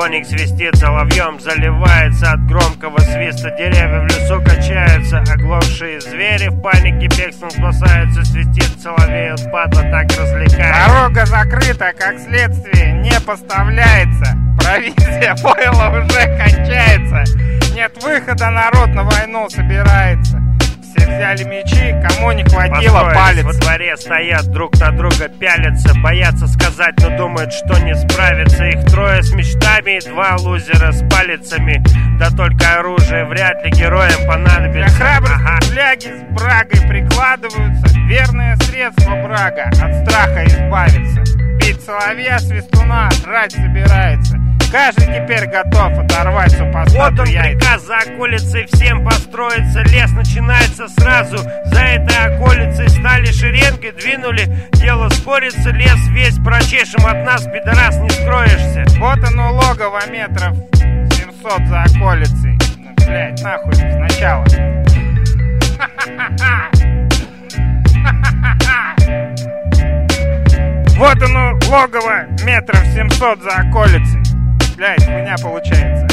Коник свистит, соловьем заливается. От громкого свиста деревья в лесу качаются. Оглохшие звери в панике бегством спасаются. Свистит соловей, он падла так развлекается. Дорога закрыта, как следствие не поставляется. Провизия пойла уже кончается. Нет выхода, народ на войну собирается. Все взяли мечи, кому не хватило палец. Во дворе стоят, друг на друга пялятся. Боятся сказать, но думают, что не справятся. Их трое с мечтами и два лузера с палицами. Да только оружие вряд ли героям понадобится. Для храбрых фляги с брагой прикладываются. Верное средство брага, от страха избавиться. Пить соловья, свистуна, жрать собирается. Каждый теперь готов оторвать супостату. Вот он приказ за околицей всем построиться. Лес начинается сразу за этой околицей. Стали шеренгой, двинули, дело спорится. Лес весь прочешем, от нас, пидорас, не скроешься. Вот оно логово метров 700 за околицей. Ну, блядь, нахуй сначала. Вот оно логово метров 700 за околицей. Блядь, хуйня получается.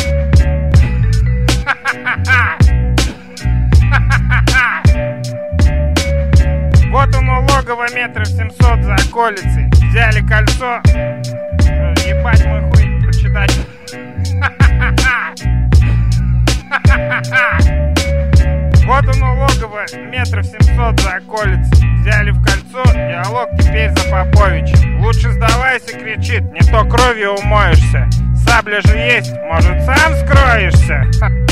Вот оно логово метров 700 за околицей. Взяли кольцо. Ебать мой хуй прочитать. Вот оно логово метров 700 за околицей. Взяли в кольцо, диалог теперь за Поповичем. Лучше сдавайся, кричит, не то кровью умоешься. Сабля же есть, может сам скроешься?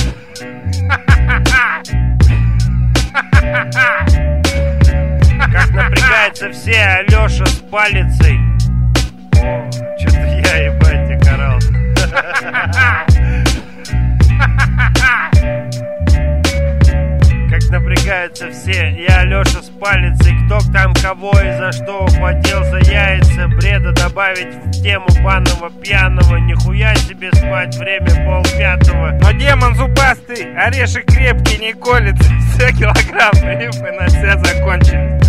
Как напрягаются все, Алёша с палицей. О, что-то я, ебать, не карал. Как напрягаются все, я Алёша с палицей. Кто там кого и за что ухватил за яйца. Бреда добавить в тему банного пьяного. Нихуя себе спать, время 4:30. Но демон зубастый, орешек крепкий не колется. 100 килограмм рифы на все закончились.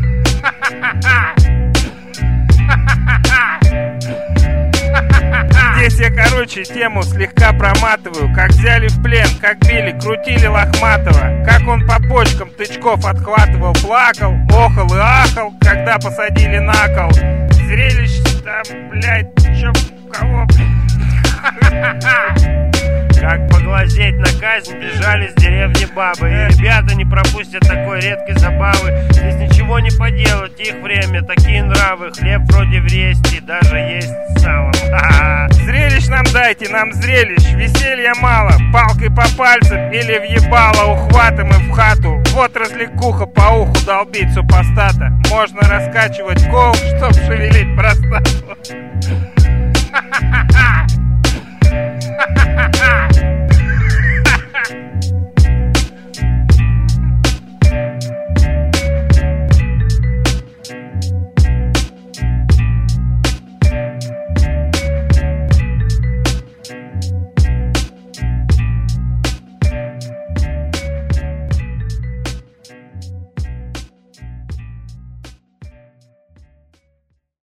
Здесь я, короче, тему слегка проматываю. Как взяли в плен, как били, крутили Лохматова. Как он по почкам тычков отхватывал, плакал, охал и ахал, когда посадили на кол. Зрелище там, блядь, чё, кого? Как поглазеть на казнь, бежали с деревни бабы. И ребята не пропустят такой редкой забавы. Здесь ничего не поделать, их время, такие нравы. Хлеб вроде в ресте, даже есть с салом. Зрелищ нам дайте, нам зрелищ, веселья мало. Палкой по пальцам или въебало ухватом и в хату. Вот развлекуха, по уху долбить супостата. Можно раскачивать кол, чтоб шевелить простату.